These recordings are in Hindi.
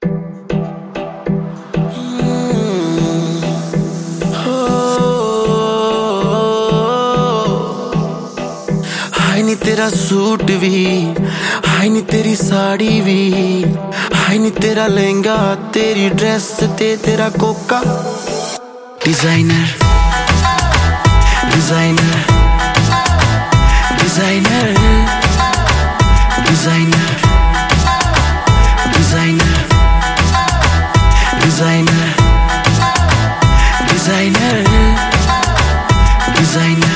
हाय नी तेरा सूट भी, हाय नी तेरी साड़ी भी, हाय नी तेरा लहंगा, तेरी ड्रेस ते तेरा कोका। Designer designer designer designer designer designer designer designer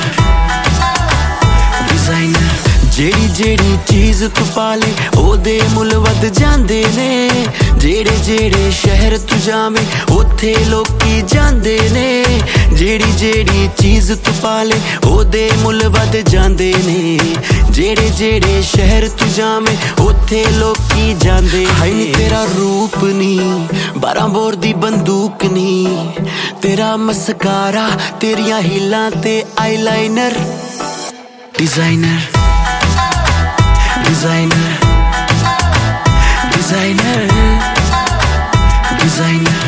designer जेड़ी जेड़ी चीज तू पाले ओदे मुल वध जांदे ने। जेड़े जेड़े शहर तू जावे ओथे लोकी जांदे ने। जेड़ी जेड़ी चीज तू पाले ओदे मुल वध जांदे ने। जेड़े जेड़े शहर तू जावे ओथे लोकी जांदे। हाय नी तेरा रूप नी 12 बोर दी बंदूक नी। तेरा मस्कारा तेरियां हीलां ते eyeliner. Designer designer designer designer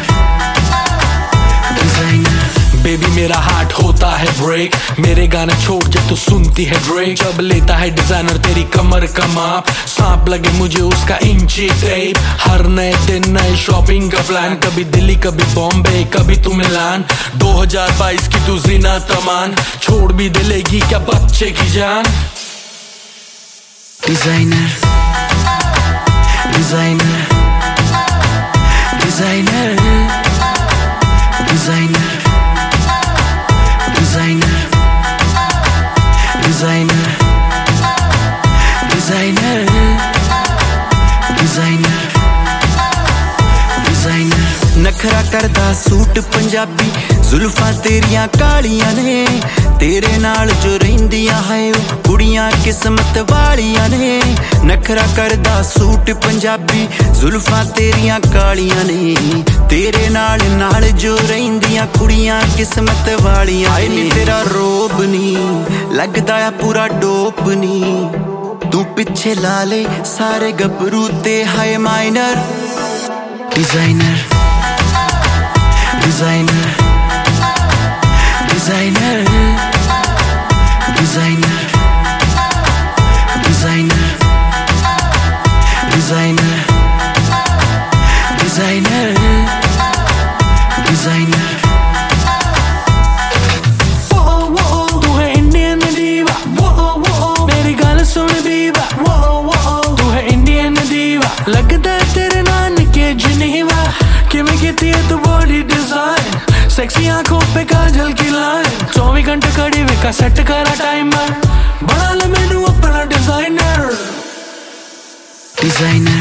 designer. Baby मेरा हार्ट होता है ब्रेक, मेरे गाने छोड़ जब तू सुनती है ड्रेक। जब लेता है डिजाइनर तेरी कमर का माप, सांप लगे मुझे उसका इंची टेप। हर नए दिन नए शॉपिंग का प्लान, कभी दिल्ली कभी बॉम्बे कभी तू मिलान। 2022 की तू जीना तमान, छोड़ भी दिलेगी क्या बच्चे की जान। Designer designer designer designer designer designer designer designer designer. नखरा करदा सूट पंजाबी, जुल्फां तेरियां कालियां ने। तेरे नाल जो रहिंदियां है कुड़ियां किस्मत वालियां ने। नखरा करदा सूट पंजाबी, जुल्फां तेरियां कालियां ने। तेरे नाल नाल जो रहिंदियां कुड़ियां किस्मत वालियां। हाय नी तेरा रोब नी लगदा आ पूरा डोप नी। तू पिछे ला ले सारे गबरू ते हाय minor. Designer designer designer designer designer designer designer designer. तू है इंडियन दीवा, मेरी गल सुन दीवा। तू है इंडियन दीवा, लगदा है तेरे नानके जनेवा। किवें कीती है तू बॉडी डिजाइन, सेक्सी आंखों पे काजल की लाइन। 24 घंटे खड़ी विका सेट करा टाइमर, बना ले मैनू अपना डिजाइनर। डिजाइनर